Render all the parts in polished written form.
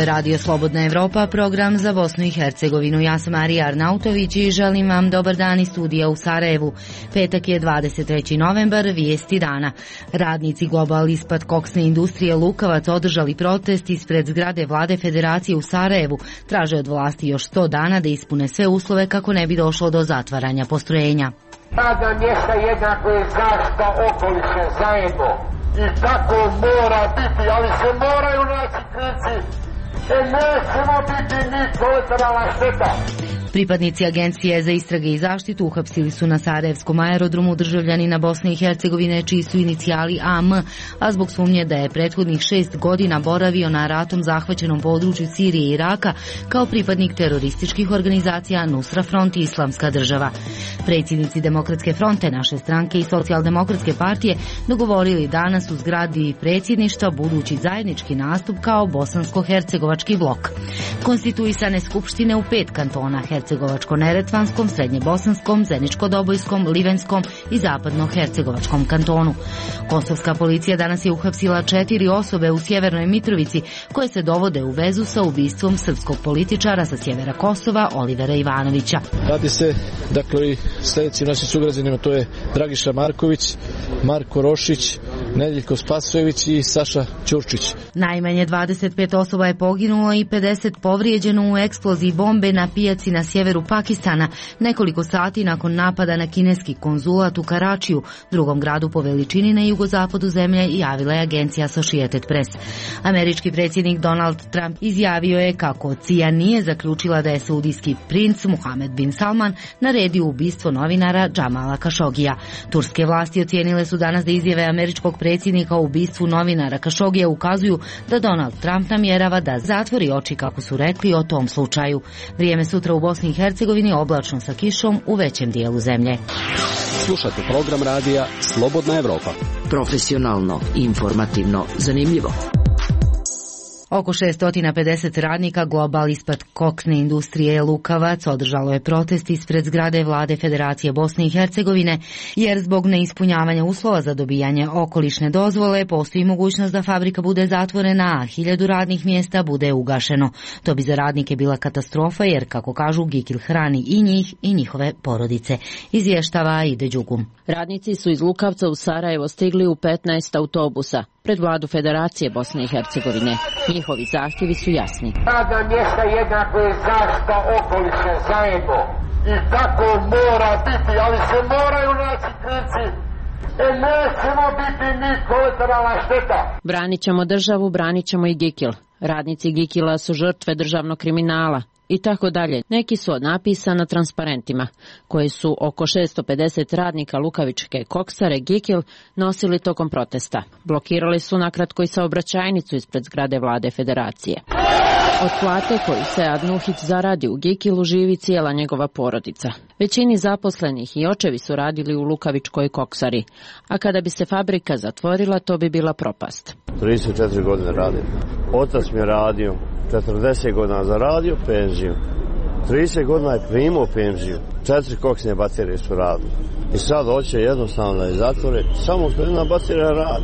je Radio Slobodna Evropa, program za Bosnu i Hercegovinu. Ja sam Marija Arnautović i želim vam dobar dan iz studija u Sarajevu. Petak je 23. novembar, vijesti dana. Radnici Global Ispat koksne industrije Lukavac održali protest ispred zgrade Vlade Federacije u Sarajevu. Traže od vlasti još 100 dana da ispune sve uslove kako ne bi došlo do zatvaranja postrojenja. Radna mjesta jednako je zaštita okoliša zajedno. I tako mora biti, ali se moraju naći krivci. Nećemo biti ni kolateralna šteta. Pripadnici Agencije za istrage i zaštitu uhapsili su na Sarajevskom aerodromu državljanina Bosne i Hercegovine čiji su inicijali AM, a zbog sumnje da je prethodnih 6 godina boravio na ratom zahvaćenom području Sirije i Iraka kao pripadnik terorističkih organizacija Nusra Front i Islamska država. Predsjednici Demokratske fronte, naše stranke i Socijaldemokratske partije dogovorili danas u zgradi predsjedništva budući zajednički nastup kao bosansko-hercegovački blok. Konstituisane skupštine u 5 kantona Hercegovačko-neretvanskom, Srednjebosanskom, Zeničko-Dobojskom, Livenskom i Zapadno-hercegovačkom kantonu. Kosovska policija danas je uhapsila 4 osobe u Sjevernoj Mitrovici koje se dovode u vezu sa ubistvom srpskog političara sa sjevera Kosova Olivera Ivanovića. Radi se, dakle, i sljedeći našim sugrađanima, to je Dragiša Marković, Marko Rošić, Nedeljko Spasojević i Saša Ćurčić. Najmanje 25 osoba je poginulo i 50 povrijeđeno u eksploziji bombe na pijaci na sjeveru Pakistana, nekoliko sati nakon napada na kineski konzulat u Karačiju, drugom gradu po veličini na jugozapadu zemlje, javila je agencija Associated Press. Američki predsjednik Donald Trump izjavio je kako CIA nije zaključila da je saudijski princ Mohammed bin Salman naredio ubistvo novinara Džamala Kašogija. Turske vlasti ocijenile su danas da izjave američkog predsjednika o ubistvu novinara Kašogija ukazuju da Donald Trump namjerava da zatvori oči, kako su rekli, o tom slučaju. Vrijeme sutra u Bosni i Hercegovini oblačno sa kišom u većem dijelu zemlje. Slušate program radija Slobodna Evropa. Profesionalno, informativno, zanimljivo. Oko 650 radnika Global Ispat koksne industrije Lukavac održalo je protest ispred zgrade Vlade Federacije Bosne i Hercegovine, jer zbog neispunjavanja uslova za dobijanje okolišne dozvole postoji mogućnost da fabrika bude zatvorena, a 1000 radnih mjesta bude ugašeno. To bi za radnike bila katastrofa, jer, kako kažu, Gikil hrani i njih i njihove porodice. Izvještava Aide Đugum. Radnici su iz Lukavca u Sarajevo stigli u 15 autobusa pred Vladu Federacije Bosne i Hercegovine. Njihovi zahtjevi su jasni. Radna mjesta jednako je zaštita okoliša zajedno. I tako mora biti, ali se moraju naći krivci. Nećemo biti ni kolateralna šteta. Branit ćemo državu, branit ćemo i Gikil. Radnici Gikila su žrtve državnog kriminala. I tako dalje. Neki su napisani na transparentima, koji su oko 650 radnika Lukavičke koksare Gikil nosili tokom protesta. Blokirali su nakratko i saobraćajnicu ispred zgrade Vlade Federacije. Od plate koju Sead Nuhić zaradi u Gikilu živi cijela njegova porodica. Većini zaposlenih i očevi su radili u Lukavičkoj koksari, a kada bi se fabrika zatvorila, to bi bila propast. 34 godine radim. Otac mi je radio, 40 godina zaradio penziju. 30 godina je primao penziju. 4 koksne baterije su radili. I sad hoće jednostavno da je zatvore, samo što jedna baterija radi.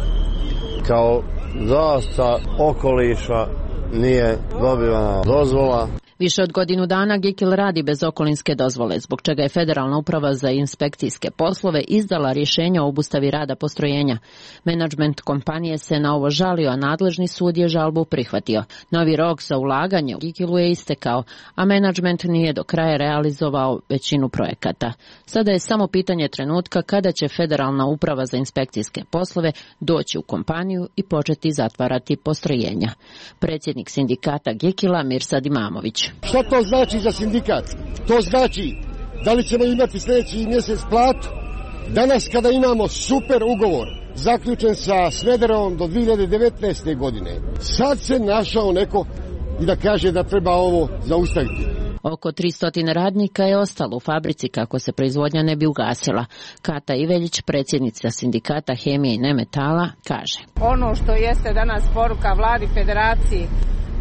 Kao zaštita okoliša nije dobivana dozvola. Više od godinu dana Gikil radi bez okolinske dozvole, zbog čega je Federalna uprava za inspekcijske poslove izdala rješenje o obustavi rada postrojenja. Menadžment kompanije se na ovo žalio, a nadležni sud je žalbu prihvatio. Novi rok za ulaganje u Gikilu je istekao, a menadžment nije do kraja realizovao većinu projekata. Sada je samo pitanje trenutka kada će Federalna uprava za inspekcijske poslove doći u kompaniju i početi zatvarati postrojenja. Predsjednik sindikata Gikila Mirsad Imamović. Što to znači za sindikat? To znači da li ćemo imati sljedeći mjesec platu? Danas kada imamo super ugovor zaključen sa Smederevom do 2019. godine, sad se našao neko i da kaže da treba ovo zaustaviti. Oko 300 radnika je ostalo u fabrici kako se proizvodnja ne bi ugasila. Kata Iveljić, predsjednica sindikata Hemije i Nemetala, kaže: Ono što jeste danas poruka Vladi Federacije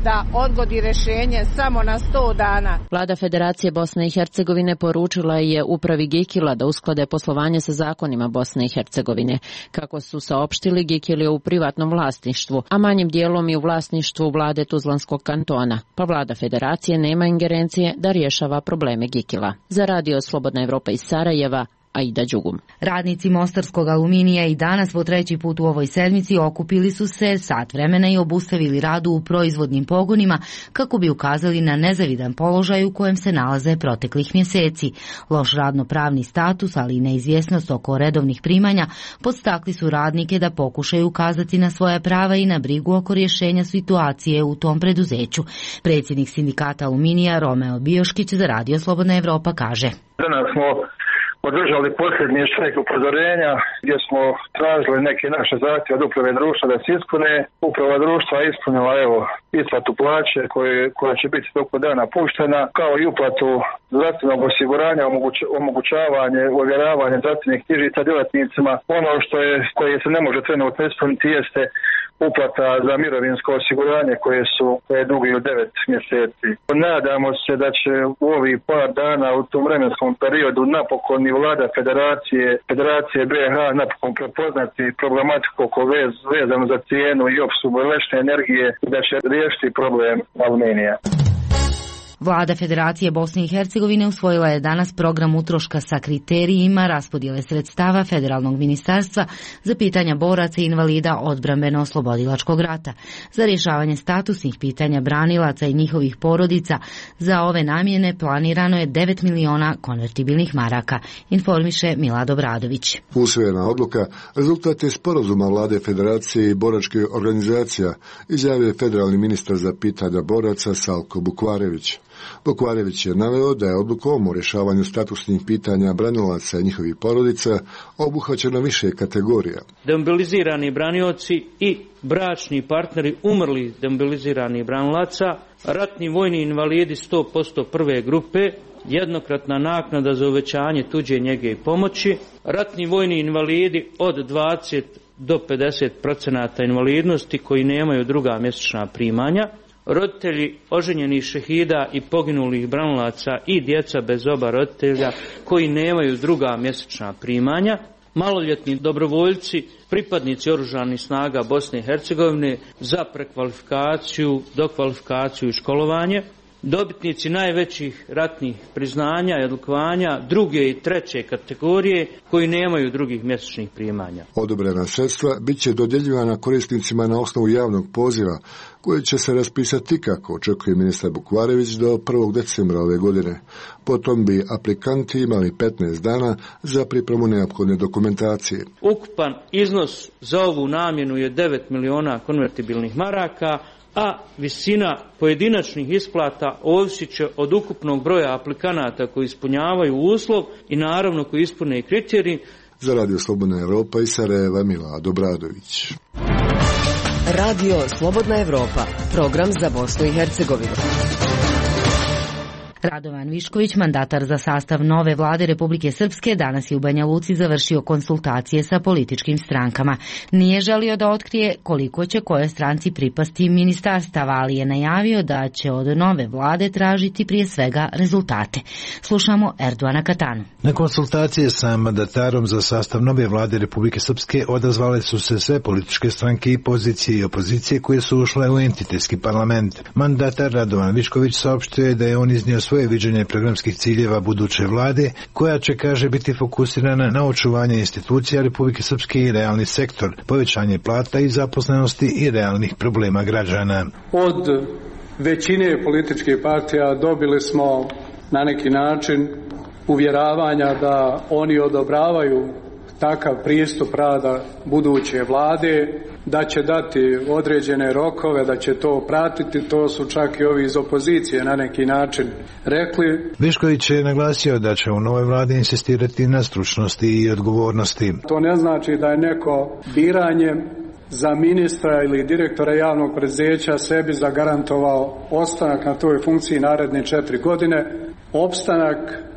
da odgodi rješenje samo na 100 dana. Vlada Federacije Bosne i Hercegovine poručila je upravi Gikila da usklade poslovanje sa zakonima Bosne i Hercegovine. Kako su saopštili, Gikil je u privatnom vlasništvu, a manjim dijelom i u vlasništvu vlade Tuzlanskog kantona, pa vlada Federacije nema ingerencije da rješava probleme Gikila. Za Radio Slobodna Evropa iz Sarajeva, Aida Đugum. Radnici Mostarskog aluminija i danas po treći put u ovoj sedmici okupili su se sat vremena i obustavili radu u proizvodnim pogonima kako bi ukazali na nezavidan položaj u kojem se nalaze proteklih mjeseci. Loš radno-pravni status, ali i neizvjesnost oko redovnih primanja podstakli su radnike da pokušaju ukazati na svoja prava i na brigu oko rješenja situacije u tom preduzeću. Predsjednik sindikata aluminija Romeo Bioškić za Radio Slobodna Evropa kaže: Danas smo održali posljednji štrajk upozorenja gdje smo tražili neke naše zahtjeve od uprave društva da se ispune. Uprava društva je ispunila isplatu plaće koja će biti toko dana puštena, kao i uplatu zdravstvenog osiguranja, omogućavanje, ovjeravanje zdravstvenih knjižica djelatnicima. Ono koje se ne može trenutno ispuniti jeste uplata za mirovinsko osiguranje koje je dugi od 9 mjeseci. Nadamo se da će u ovih par dana u tom vremenskom periodu napokon i vlada Federacije BiH napokon prepoznati problematiku vezanu za cijenu i opskrbu električne energije i da će riješiti problem aluminija. Vlada Federacije Bosne i Hercegovine usvojila je danas program utroška sa kriterijima raspodjele sredstava Federalnog ministarstva za pitanja boraca i invalida odbrambeno-oslobodilačkog rata. Za rješavanje statusnih pitanja branilaca i njihovih porodica za ove namjene planirano je 9 miliona konvertibilnih maraka, informiše Milad Obradović. Usvojena odluka rezultat je sporazuma Vlade Federacije i boračkih organizacija, izjavio je federalni ministar za pitanja boraca Salko Bukvarević. Bukvarević je naveo da je odlukom o rješavanju statusnih pitanja branilaca i njihovih porodica obuhvaćeno više kategorija. Demobilizirani branioci i bračni partneri umrlih demobiliziranih branilaca, ratni vojni invalidi 100% prve grupe, jednokratna naknada za uvećanje tuđe njege i pomoći, ratni vojni invalidi od 20 do 50% invalidnosti koji nemaju druga mjesečna primanja, roditelji oženjenih šehida i poginulih branilaca i djeca bez oba roditelja koji nemaju druga mjesečna primanja, maloljetni dobrovoljci, pripadnici oružanih snaga Bosne i Hercegovine za prekvalifikaciju, dokvalifikaciju i školovanje, dobitnici najvećih ratnih priznanja i odlikovanja druge i treće kategorije koji nemaju drugih mjesečnih primanja. Odobrena sredstva bit će dodjeljivana korisnicima na osnovu javnog poziva koji će se raspisati, kako očekuje ministar Bukvarević, do 1. decembra ove godine. Potom bi aplikanti imali 15 dana za pripremu neophodne dokumentacije. Ukupan iznos za ovu namjenu je 9 miliona konvertibilnih maraka, a visina pojedinačnih isplata ovisit će od ukupnog broja aplikanata koji ispunjavaju uslov i naravno koji ispune kriterij. Za Radio Slobodna Evropa iz Sarajeva, Milad Obradović. Radio Slobodna Evropa, program za Bosnu i Hercegovinu. Radovan Višković, mandatar za sastav nove vlade Republike Srpske, danas je u Banja Luci završio konsultacije sa političkim strankama. Nije želio da otkrije koliko će koje stranci pripasti ministarstava, ali je najavio da će od nove vlade tražiti prije svega rezultate. Slušamo Erdoana Katanu. Na konsultacije sa mandatarom za sastav nove vlade Republike Srpske odazvale su se sve političke stranke i pozicije i opozicije koje su ušle u entitetski parlament. Mandatar Radovan Višković saopštio je da je on iznio svoje viđenje programskih ciljeva buduće vlade, koja će, kaže, biti fokusirana na očuvanje institucija Republike Srpske i realni sektor, povećanje plata i zaposlenosti i realnih problema građana. Od većine političkih partija dobili smo na neki način uvjeravanja da oni odobravaju takav pristup rada buduće vlade, da će dati određene rokove, da će to pratiti, to su čak i ovi iz opozicije na neki način rekli. Višković je naglasio da će u novoj vladi insistirati na stručnosti i odgovornosti. To ne znači da je neko biranje za ministra ili direktora javnog preduzeća sebi zagarantovao ostanak na toj funkciji naredne 4 godine. Opstanak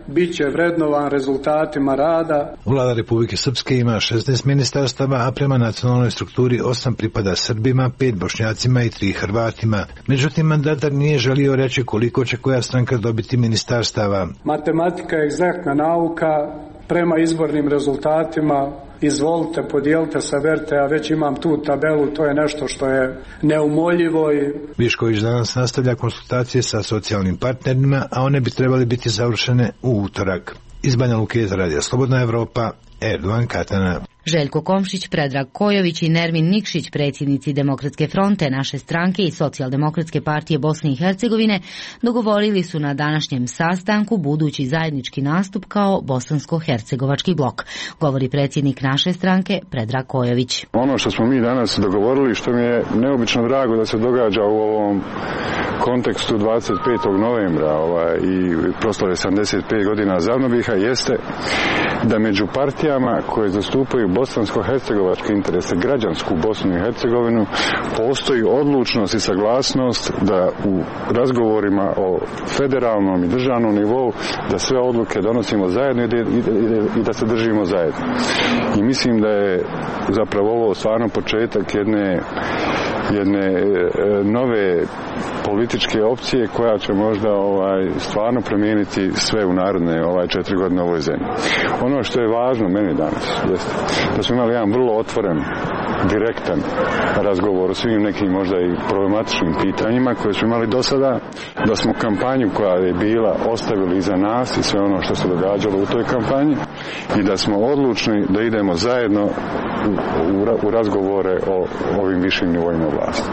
bit će vrednovan rezultatima rada. Vlada Republike Srpske ima 16 ministarstava, a prema nacionalnoj strukturi 8 pripada Srbima, 5 Bošnjacima i 3 Hrvatima. Međutim, mandatar nije želio reći koliko će koja stranka dobiti ministarstava. Matematika je egzaktna nauka, prema izbornim rezultatima izvolite, podijelite, saberite, a već imam tu tabelu, to je nešto što je neumoljivo. Višković danas nastavlja konsultacije sa socijalnim partnerima, a one bi trebali biti završene u utorak. Iz Banja Luke za Radio Slobodna Evropa, Erdogan Katana. Željko Komšić, Predrag Kojović i Nermin Nikšić, predsjednici Demokratske fronte, naše stranke i Socijaldemokratske partije Bosne i Hercegovine, dogovorili su na današnjem sastanku budući zajednički nastup kao bosansko-hercegovački blok, govori predsjednik naše stranke Predrag Kojović. Ono što smo mi danas dogovorili, što mi je neobično drago da se događa u ovom kontekstu 25. novembra i proslave 75 godina Zavnobiha, jeste da među partijama koje zastupaju bosansko-hercegovačke interese, građansku Bosnu i Hercegovinu, postoji odlučnost i saglasnost da u razgovorima o federalnom i državnom nivou da sve odluke donosimo zajedno i da se držimo zajedno. I mislim da je zapravo ovo stvarno početak jedne nove političke opcije koja će možda stvarno promijeniti sve u naredne 4 godine u ovoj zemlji. Ono što je važno meni danas jeste da smo imali jedan vrlo otvoren, direktan razgovor o svim nekim možda i problematičnim pitanjima koje smo imali do sada, da smo kampanju koja je bila ostavili iza nas i sve ono što se događalo u toj kampanji i da smo odlučni da idemo zajedno u razgovore o ovim višim nivoima vlasti.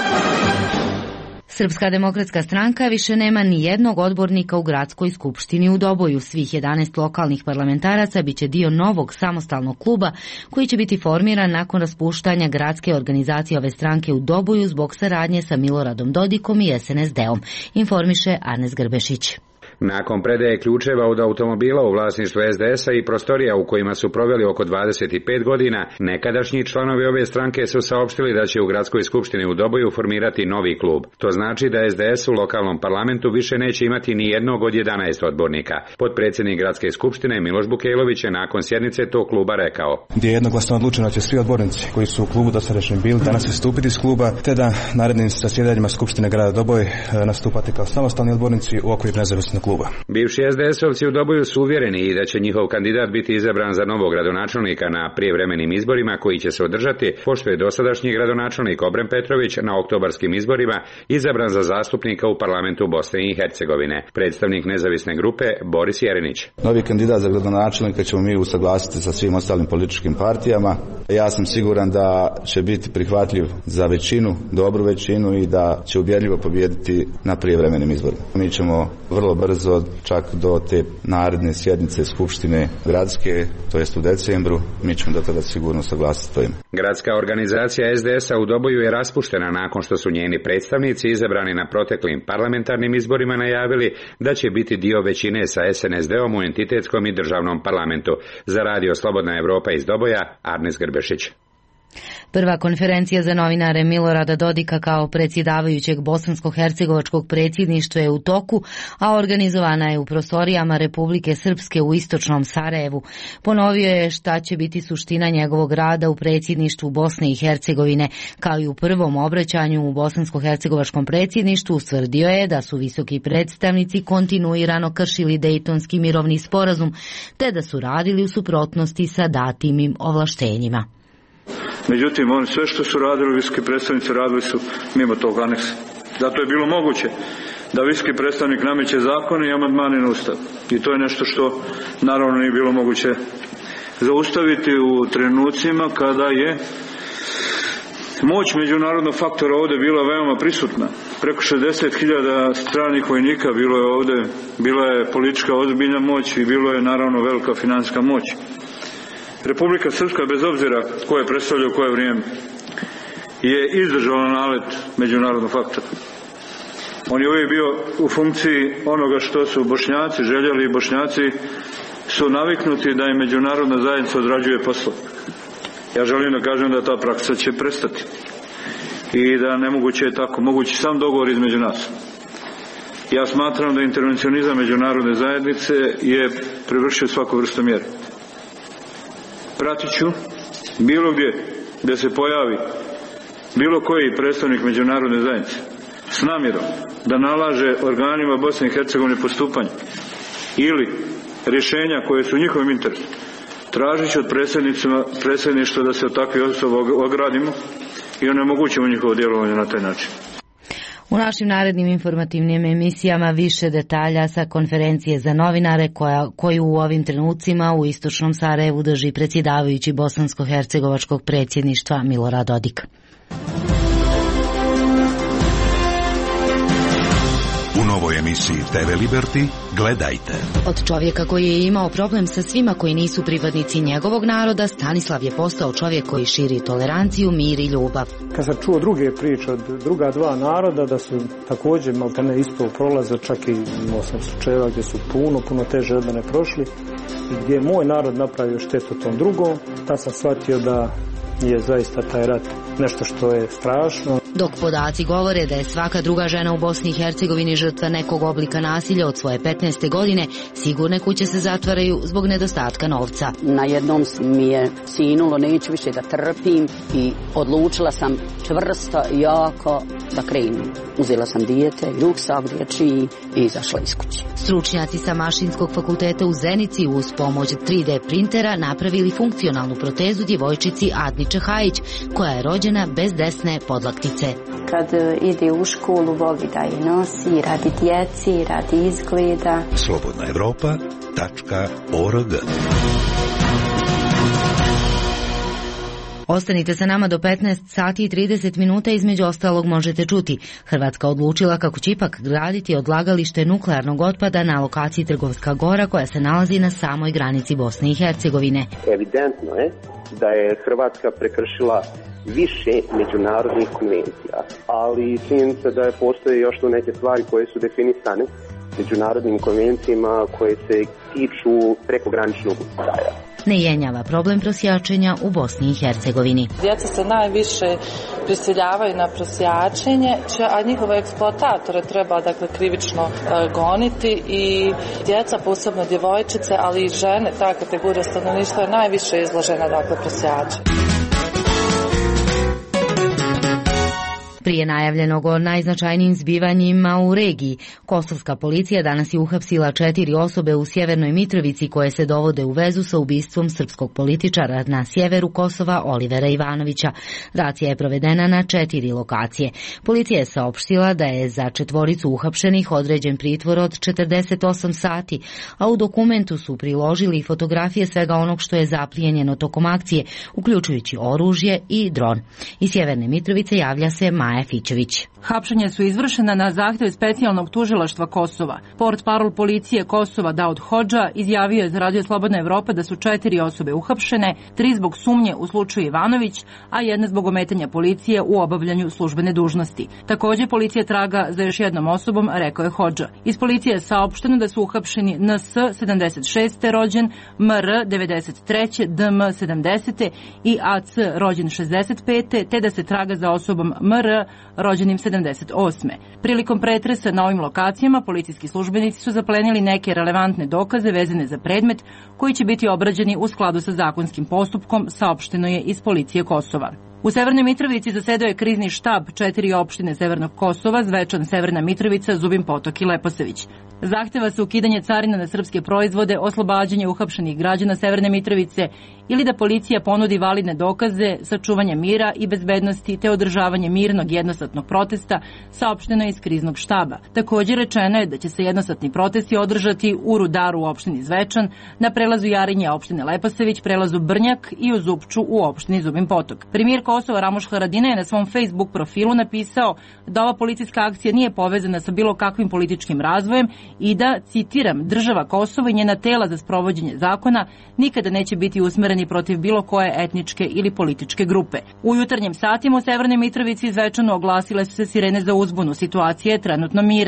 Srpska demokratska stranka više nema ni jednog odbornika u gradskoj skupštini u Doboju. Svih 11 lokalnih parlamentaraca biće dio novog samostalnog kluba koji će biti formiran nakon raspuštanja gradske organizacije ove stranke u Doboju zbog saradnje sa Miloradom Dodikom i SNSD-om, informiše Arnes Grbešić. Nakon predaje ključeva od automobila u vlasništvu SDS-a i prostorija u kojima su proveli oko 25 godina, nekadašnji članovi ove stranke su saopštili da će u gradskoj skupštini u Doboju formirati novi klub. To znači da SDS u lokalnom parlamentu više neće imati ni jednog od 11 odbornika. Potpredsjednik gradske skupštine Miloš Bukejlović je nakon sjednice tog kluba rekao: gdje je jednoglasno odlučeno da će svi odbornici koji su u klubu dosadašnjem bili danas istupiti iz kluba, te da narednim zasjedanjima skupštine grada Doboj nastupati kao samostalni odbornici u okviru nezavisnog kluba. Bivši SDS-ovci u Doboju su uvjereni i da će njihov kandidat biti izabran za novog gradonačelnika na prijevremenim izborima koji će se održati, pošto je dosadašnji gradonačelnik Obren Petrović na oktobarskim izborima izabran za zastupnika u parlamentu Bosne i Hercegovine. Predstavnik nezavisne grupe Boris Jerinić. Novi kandidat za gradonačelnika ćemo mi usaglasiti sa svim ostalim političkim partijama. Ja sam siguran da će biti prihvatljiv za većinu, dobru većinu i da će uvjerljivo pobijediti na prijevremenim izborima. Mi ćemo vrlo brzo, čak do te naredne sjednice skupštine gradske, to jest u decembru, mi ćemo do tada sigurno saglasiti to ime. Gradska organizacija SDS-a u Doboju je raspuštena nakon što su njeni predstavnici izabrani na proteklim parlamentarnim izborima najavili da će biti dio većine sa SNSD-om u entitetskom i državnom parlamentu. Za Radio Slobodna Evropa iz Doboja, Arnes Grbešić. Prva konferencija za novinare Milorada Dodika kao predsjedavajućeg bosansko-hercegovačkog predsjedništva je u toku, a organizovana je u prostorijama Republike Srpske u istočnom Sarajevu. Ponovio je šta će biti suština njegovog rada u predsjedništvu Bosne i Hercegovine. Kao i u prvom obraćanju u bosansko-hercegovačkom predsjedništvu ustvrdio je da su visoki predstavnici kontinuirano kršili Dejtonski mirovni sporazum, te da su radili u suprotnosti sa datim im ovlaštenjima. Međutim, oni sve što su radili, visoki predstavnici radili su mimo tog aneksa. Zato je bilo moguće da visoki predstavnik nameće zakone i amandmane na Ustav. I to je nešto što naravno nije bilo moguće zaustaviti u trenucima kada je moć međunarodnog faktora ovdje bila veoma prisutna. Preko 60.000 stranih vojnika bilo je ovdje, bila je politička ozbiljna moć i bilo je naravno velika financijska moć. Republika Srpska, bez obzira ko je predstavljao koje vrijeme, je izdržala nalet međunarodnog faktora. On je uvijek bio u funkciji onoga što su Bošnjaci željeli i Bošnjaci su naviknuti da im međunarodna zajednica odrađuje poslove. Ja želim da kažem da ta praksa će prestati i da nemoguće je tako, mogući sam dogovor između nas. Ja smatram da intervencionizam međunarodne zajednice je prevršio svaku vrstu mjere. Pratit ću bilo gdje se pojavi bilo koji predstavnik međunarodne zajednice s namjerom da nalaže organima Bosne i Hercegovine postupanje ili rješenja koje su u njihovim interesu. Tražit ću od predsjedništva da se od takvih osoba ogradimo i onemogućimo njihovo djelovanje na taj način. U našim narednim informativnim emisijama više detalja sa konferencije za novinare koju u ovim trenucima u istočnom Sarajevu drži predsjedavajući bosansko-hercegovačkog predsjedništva Milorad Dodik. U novoj emisiji TV Liberty gledajte. Od čovjeka koji je imao problem sa svima koji nisu pripadnici njegovog naroda, Stanislav je postao čovjek koji širi toleranciju, mir i ljubav. Kad sam čuo druge priče od druga dva naroda da su također maltene isto prolaze, čak i imao sam slučajeva gdje su puno teže od mene prošli i gdje je moj narod napravio štetu tom drugom, tad sam shvatio da je zaista taj rat nešto što je strašno. Dok podaci govore da je svaka druga žena u Bosni i Hercegovini žrtva nekog oblika nasilja od svoje 15. godine, sigurne kuće se zatvaraju zbog nedostatka novca. Najednom mi je sinulo, neću više da trpim i odlučila sam čvrsto i jako da krenem. Uzela sam dijete, ruksak dječji i izašla iz kuće. Stručnjaci sa Mašinskog fakulteta u Zenici uz pomoć 3D printera napravili funkcionalnu protezu djevojčici Adni Čahajić, koja je rođena bez desne podlaktice. Kad ide u školu, voli da je nosi, radi djeci, radi izgleda. Slobodnaevropa.org. Ostanite sa nama do 15 sati i 30 minuta, između ostalog možete čuti. Hrvatska odlučila kako će ipak graditi odlagalište nuklearnog otpada na lokaciji Trgovska Gora koja se nalazi na samoj granici Bosne i Hercegovine. Evidentno je da je Hrvatska prekršila više međunarodnih konvencija, ali činjenica da postoje još tu neke stvari koje su definisane međunarodnim konvencijama koje se tiču prekograničnog utjecaja. Ne jenjava problem prosjačenja u Bosni i Hercegovini. Djeca se najviše prisiljavaju na prosjačenje, a njihove eksploatatore treba krivično goniti i djeca, posebno djevojčice, ali i žene, ta kategorija stanovništva je najviše izložena prosjačenju. Prije najavljenog o najznačajnijim zbivanjima u regiji, kosovska policija danas je uhapsila 4 osobe u Sjevernoj Mitrovici koje se dovode u vezu sa ubistvom srpskog političara na sjeveru Kosova Olivera Ivanovića. Racija je provedena na 4 lokacije. Policija je saopštila da je za 4 uhapšenih određen pritvor od 48 sati, a u dokumentu su priložili fotografije svega onog što je zaplijenjeno tokom akcije, uključujući oružje i dron. Iz Sjeverne Mitrovice javlja se Maja Fićević. Hapšenja su izvršena na zahtjev specijalnog tužilaštva Kosova. Portparol policije Kosova Daud Hodža izjavio je za Radio Slobodna Evropa da su 4 osobe uhapšene, 3 zbog sumnje u slučaju Ivanović, a 1 zbog ometanja policije u obavljanju službene dužnosti. Također policija traga za još jednom osobom, rekao je Hodža. Iz policije je saopšteno da su uhapšeni NS 76. rođen, MR 93. DM 70. i AC rođen 65. te da se traga za osobom MR rođenim 78. Prilikom pretresa na ovim lokacijama policijski službenici su zaplenili neke relevantne dokaze vezane za predmet koji će biti obrađeni u skladu sa zakonskim postupkom, saopšteno je iz policije Kosova. U Severnoj Mitrovici zasedao je krizni štab 4 opštine Severnog Kosova, Zvečan, Severna Mitrovica, Zubin Potok i Leposavić. Zahteva se ukidanje carina na srpske proizvode, oslobađanje uhapšenih građana Severne Mitrovice ili da policija ponudi validne dokaze, sačuvanje mira i bezbednosti te održavanje mirnog jednosatnog protesta, saopšteno je iz kriznog štaba. Također rečeno je da će se jednosatni protesti održati u Rudaru u opštini Zvečan, na prelazu Jarinje opštine Leposavić, prelazu Brnjak i u Zupču u opštini Zubin Potok. Premijer Kosova Ramuš Haradinaj je na svom Facebook profilu napisao da ova policijska akcija nije povezana sa bilo kakvim političkim razvojem i da, citiram, država Kosovo i njena tela za sprovođenje zakona nikada neće biti usmereni protiv bilo koje etničke ili političke grupe. U jutarnjim satima u Severnoj Mitrovici i Zvečanu oglasile su se sirene za uzbunu. Situacija je trenutno mirna.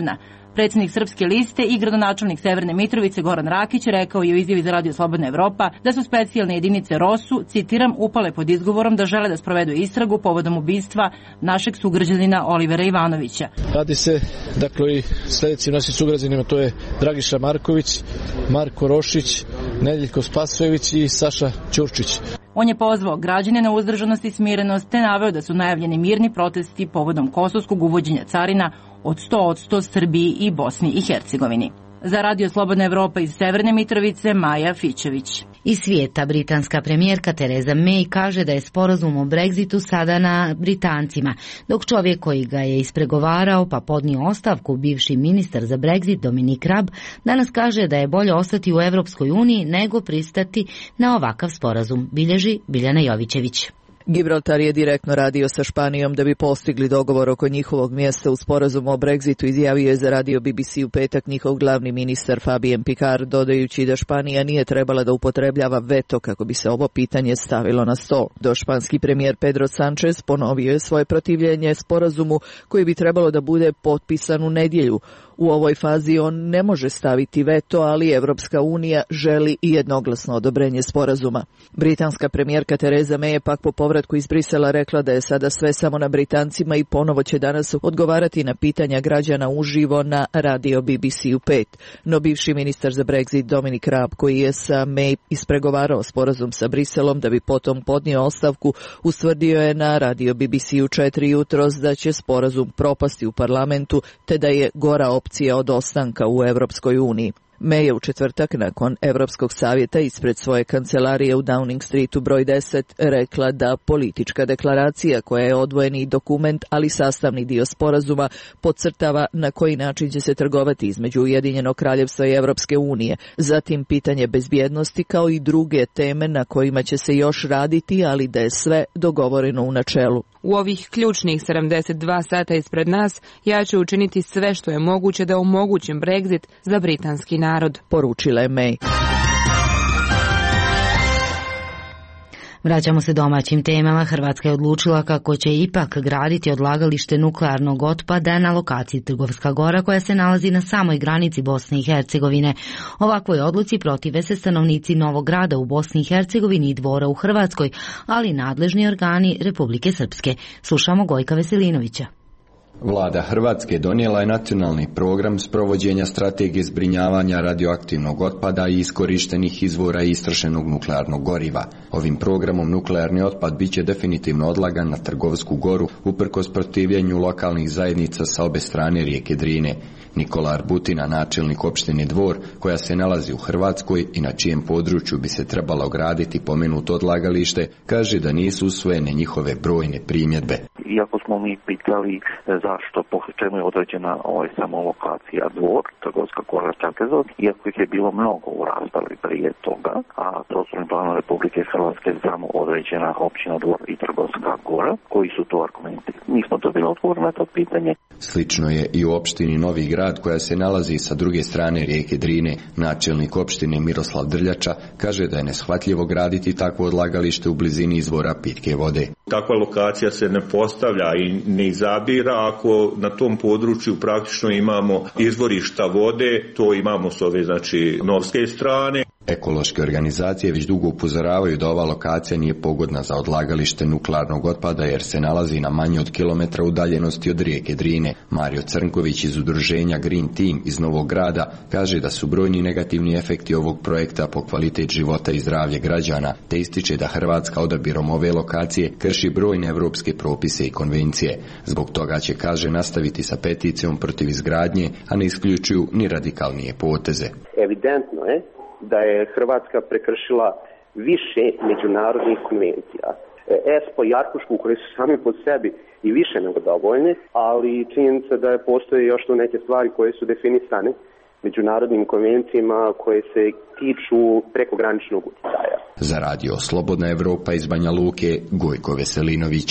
Predsjednik Srpske liste i gradonačelnik Severne Mitrovice Goran Rakić rekao je u izjavi za Radio Slobodna Evropa da su specijalne jedinice ROSU, citiram, upale pod izgovorom da žele da sprovedu istragu povodom ubistva našeg sugrađanina Olivera Ivanovića. Radi se, dakle, i sljedećim našim sugrađanima, to je Dragiša Marković, Marko Rošić, Nedeljko Spasojević i Saša Ćurčić. On je pozvao građane na uzdržanost i smirenost te naveo da su najavljeni mirni protesti povodom kosovskog uvođenja carina od 100% Srbiji i Bosni i Hercegovini. Za Radio Slobodna Evropa iz Severne Mitrovice, Maja Fićević. Iz svijeta britanska premijerka Tereza May kaže da je sporazum o Brexitu sada na Britancima, dok čovjek koji ga je ispregovarao pa podnio ostavku, bivši ministar za Brexit Dominic Raab, danas kaže da je bolje ostati u Europskoj uniji nego pristati na ovakav sporazum, bilježi Biljana Jovićević. Gibraltar je direktno radio sa Španijom da bi postigli dogovor oko njihovog mjesta u sporazumu o Brexitu, izjavio je za radio BBC u petak njihov glavni ministar Fabien Picard, dodajući da Španija nije trebala da upotrebljava veto kako bi se ovo pitanje stavilo na stol. Španski premijer Pedro Sanchez ponovio je svoje protivljenje sporazumu koji bi trebalo da bude potpisan u nedjelju. U ovoj fazi on ne može staviti veto, ali Evropska unija želi i jednoglasno odobrenje sporazuma. Britanska premijerka Tereza May je pak po povratku iz Brisela rekla da je sada sve samo na Britancima i ponovo će danas odgovarati na pitanja građana uživo na radio BBC-u 5. No bivši ministar za Brexit Dominic Raab, koji je sa May ispregovarao sporazum sa Briselom da bi potom podnio ostavku, ustvrdio je na radio BBC-u 4 jutros da će sporazum propasti u parlamentu te da je gora opcija od ostanka u Evropskoj uniji. May je u četvrtak nakon Evropskog savjeta ispred svoje kancelarije u Downing Streetu broj 10 rekla da politička deklaracija koja je odvojeni dokument, ali sastavni dio sporazuma, podcrtava na koji način će se trgovati između Ujedinjenog kraljevstva i Evropske unije, zatim pitanje bezbjednosti kao i druge teme na kojima će se još raditi, ali da je sve dogovoreno u načelu. U ovih ključnih 72 sata ispred nas ja ću učiniti sve što je moguće da omogućim Brexit za britanski narod, poručila je May. Vraćamo se domaćim temama. Hrvatska je odlučila kako će ipak graditi odlagalište nuklearnog otpada na lokaciji Trgovska Gora koja se nalazi na samoj granici Bosne i Hercegovine. Ovakvoj odluci protive se stanovnici Novog Grada u Bosni i Hercegovini i Dvora u Hrvatskoj, ali nadležni organi Republike Srpske. Slušamo Gojka Veselinovića. Vlada Hrvatske donijela je nacionalni program sprovođenja strategije zbrinjavanja radioaktivnog otpada i iskorištenih izvora istrošenog nuklearnog goriva. Ovim programom nuklearni otpad biće definitivno odlagan na Trgovsku Goru uprkos protivljenju lokalnih zajednica sa obe strane rijeke Drine. Nikola Arbutina, načelnik opštine Dvor, koja se nalazi u Hrvatskoj i na čijem području bi se trebalo graditi pomenuto odlagalište, kaže da nisu usvojene njihove brojne primjedbe. Iako smo mi pitali zašto, po čemu je određena samo lokacija Dvor, Trgovska Gora, Čerkezov, iako ih je bilo mnogo u raspravi prije toga, a prostornim planom Republike Hrvatske je samo određena općina Dvor i Trgovska Gora, koji su to argumenti. Nismo dobili odgovor na to pitanje. Slično je i u opštini Novi Grad, koja se nalazi sa druge strane rijeke Drine. Načelnik opštine Miroslav Drljača kaže da je neshvatljivo graditi takvo odlagalište u blizini izvora pitke vode. Takva lokacija se ne postavlja i ne izabira ako na tom području praktično imamo izvorišta vode, to imamo s ove novske strane. Ekološke organizacije već dugo upozoravaju da ova lokacija nije pogodna za odlagalište nuklearnog otpada jer se nalazi na manje od kilometra udaljenosti od rijeke Drine. Mario Crnković iz udruženja Green Team iz Novog Grada kaže da su brojni negativni efekti ovog projekta po kvalitet života i zdravlje građana, te ističe da Hrvatska odabirom ove lokacije krši brojne evropske propise i konvencije. Zbog toga će, kaže, nastaviti sa peticijom protiv izgradnje, a ne isključuju ni radikalnije poteze. Evidentno je da je Hrvatska prekršila više međunarodnih konvencija. ESPO i Arhušku, koje su sami po sebi i više nego dovoljne, ali činjenica da postoje još tu neke stvari koje su definisane međunarodnim konvencijama koje se tiču prekograničnog utjecaja. Za radio Slobodna Evropa iz Banja Luke, Gojko Veselinović.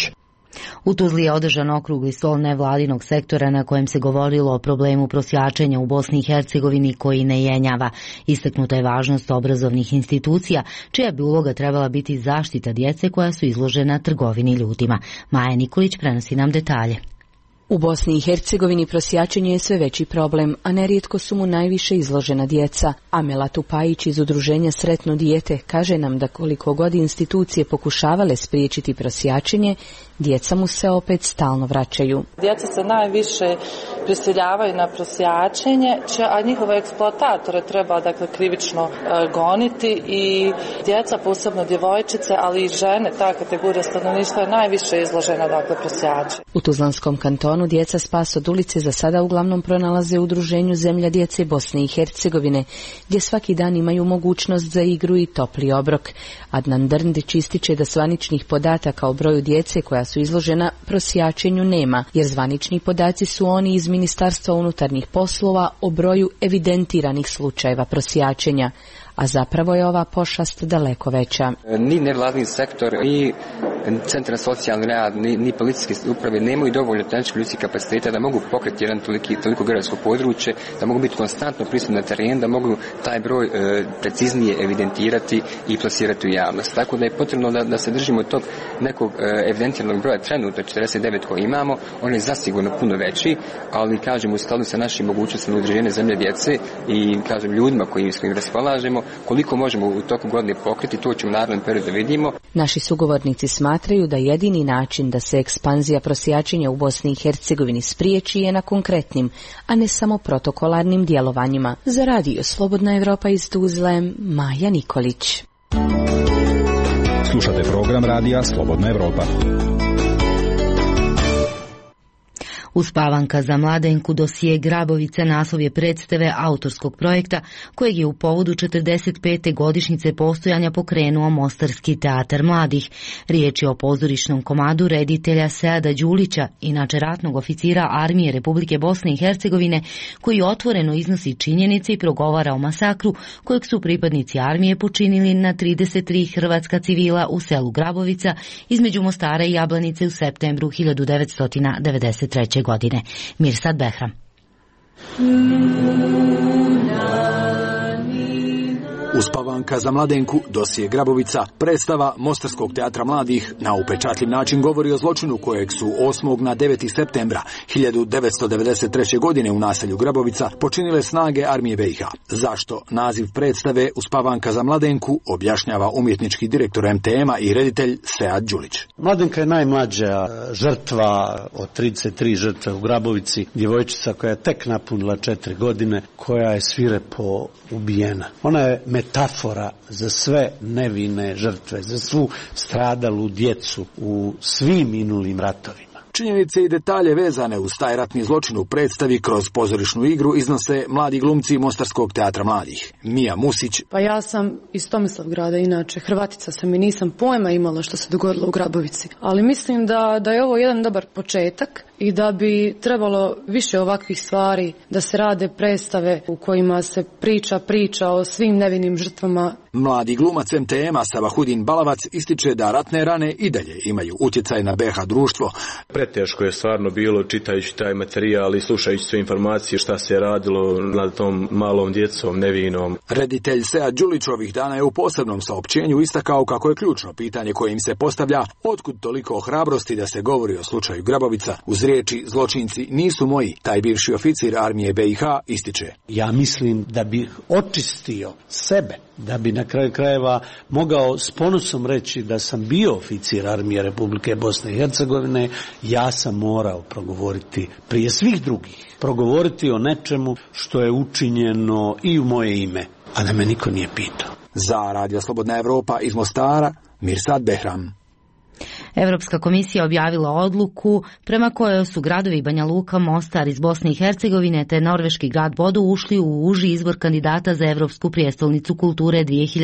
U Tuzli je održan okrugli stol nevladinog sektora na kojem se govorilo o problemu prosjačenja u Bosni i Hercegovini koji ne jenjava. Istaknuta je važnost obrazovnih institucija, čija bi uloga trebala biti zaštita djece koja su izložena trgovini ljudima. Maja Nikolić prenosi nam detalje. U Bosni i Hercegovini prosjačenje je sve veći problem, a nerijetko su mu najviše izložena djeca. Amela Tupajić iz udruženja Sretno dijete kaže nam da koliko god institucije pokušavale spriječiti prosjačenje, djeca mu se opet stalno vraćaju. Djeca se najviše prisiljavaju na prosjačenje, a njihove eksploatatore treba krivično goniti i djeca, posebno djevojčice, ali i žene, ta kategorija stanovništva je najviše izložena prosjačenju. U Tuzlanskom kantonu djeca Spas od ulice za sada uglavnom pronalaze u udruženju Zemlja djece Bosne i Hercegovine, gdje svaki dan imaju mogućnost za igru i topli obrok. Adnan Drndić ističe da zvaničnih podataka o broju djece koja su izložena prosjačenju nema, jer zvanični podaci su oni iz Ministarstva unutarnjih poslova o broju evidentiranih slučajeva prosjačenja, a zapravo je ova pošast daleko veća. Ni nevladni sektor, ni centar socijalni rad, ni policijske uprave nemaju dovoljno tehničkih ljudskih kapaciteta da mogu pokriti jedan toliko gradsko područje, da mogu biti konstantno prisutni na terenu, da mogu taj broj preciznije evidentirati i plasirati u javnost. Tako da je potrebno da se držimo tog nekog evidentiranog broja trenutno 49 koji imamo, on je zasigurno puno veći, ali kažem u skladu sa našim mogućnostima udruženja Zemlje djece i kažem ljudima s kojim raspolažemo, koliko možemo u toku godine pokriti, to ćemo u narednom periodu vidimo. Naši sugovornici smatraju da jedini način da se ekspanzija prosjačenja u Bosni i Hercegovini spriječi je na konkretnim, a ne samo protokolarnim djelovanjima. Za radio Slobodna Evropa iz Tuzle, Maja Nikolić. Slušate program radija Slobodna Evropa. Uspavanka za mladenku dosije Grabovica naslov je predstave autorskog projekta kojeg je u povodu 45. godišnjice postojanja pokrenuo Mostarski teatar mladih. Riječ je o pozorišnom komadu reditelja Seada Đulića, inače ratnog oficira Armije Republike Bosne i Hercegovine, koji otvoreno iznosi činjenice i progovara o masakru kojeg su pripadnici armije počinili na 33 hrvatska civila u selu Grabovica između Mostara i Jablanice u septembru 1993. godine. Mirsad Behram. Uspavanka za mladenku dosije Grabovica, predstava Mostarskog teatra mladih, na upečatljiv način govori o zločinu kojeg su 8. na 9. septembra 1993. godine u naselju Grabovica počinile snage armije BiH. Zašto naziv predstave Uspavanka za mladenku objašnjava umjetnički direktor MTM-a i reditelj Sead Đulić. Mladenka je najmlađa žrtva od 33 žrtve u Grabovici, djevojčica koja je tek napunila 4 godine, koja je svirepo ubijena. Ona je metafora za sve nevine žrtve, za svu stradalu djecu u svim minulim ratovima. Činjenice i detalje vezane uz taj ratni zločin u predstavi kroz pozorišnu igru iznose mladi glumci Mostarskog teatra mladih. Mija Musić. Pa ja sam iz Tomislavgrada, inače Hrvatica sam i nisam pojma imala što se dogodilo u Grabovici. Ali mislim da je ovo jedan dobar početak i da bi trebalo više ovakvih stvari, da se rade predstave u kojima se priča o svim nevinim žrtvama. Mladi glumac MTM-a Sabahudin Balavac ističe da ratne rane i dalje imaju utjecaj na BiH društvo. Preteško je stvarno bilo čitajući taj materijal i slušajući sve informacije šta se radilo nad tom malom djecom nevinom. Reditelj Sead Đulić ovih dana je u posebnom saopćenju istakao kako je ključno pitanje koje im se postavlja otkud toliko hrabrosti da se govori o slučaju Grabovica. Uz riječi zločinci nisu moji, taj bivši oficir armije BiH ističe. Ja mislim da bih očistio sebe, da bi na kraju krajeva mogao s ponosom reći da sam bio oficir armije Republike Bosne i Hercegovine, ja sam morao progovoriti prije svih drugih, progovoriti o nečemu što je učinjeno i u moje ime, a da me niko nije pitao. Za Radio Slobodna Evropa iz Mostara, Mirsad Behram. Europska komisija objavila odluku prema kojoj su gradovi Banja Luka, Mostar iz Bosne i Hercegovine te norveški grad Bodu ušli u uži izbor kandidata za Evropsku prijestolnicu kulture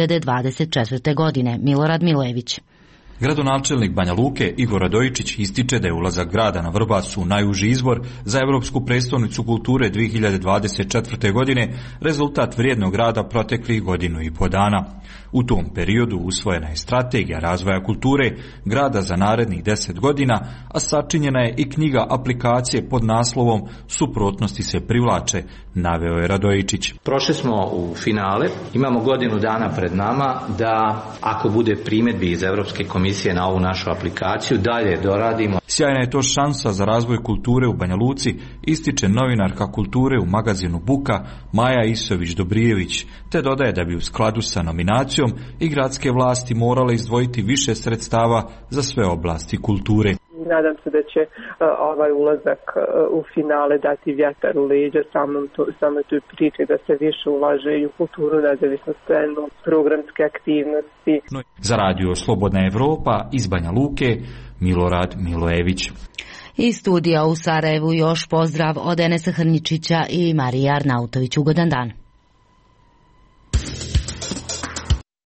2024. godine. Milorad Milojević. Gradonačelnik Banja Luke Igor Radojičić ističe da je ulazak grada na Vrbasu najuži izbor za Evropsku prijestolnicu kulture 2024. godine rezultat vrijednog rada proteklih godinu i po dana. U tom periodu usvojena je strategija razvoja kulture grada za narednih 10 godina, a sačinjena je i knjiga aplikacije pod naslovom Suprotnosti se privlače, naveo je Radojičić. Prošli smo u finale, imamo godinu dana pred nama da ako bude primjedbi iz Europske komisije na ovu našu aplikaciju dalje doradimo. Sjajna je to šansa za razvoj kulture u Banja Luci, ističe novinarka kulture u magazinu Buka Maja Isović-Dobrijević, te dodaje da bi u skladu sa nominacijom i gradske vlasti morale izdvojiti više sredstava za sve oblasti kulture. Nadam se da će ovaj ulazak u finale dati vjetar u leđa samoj toj priči da se više ulaže i u kulturu, nezavisnu scenu, programske aktivnosti. Za radio Slobodna Evropa iz Banja Luke, Milorad Milojević. Iz studija u Sarajevu još pozdrav od Enesa Hrničića i Marije Arnautović. Ugodan dan.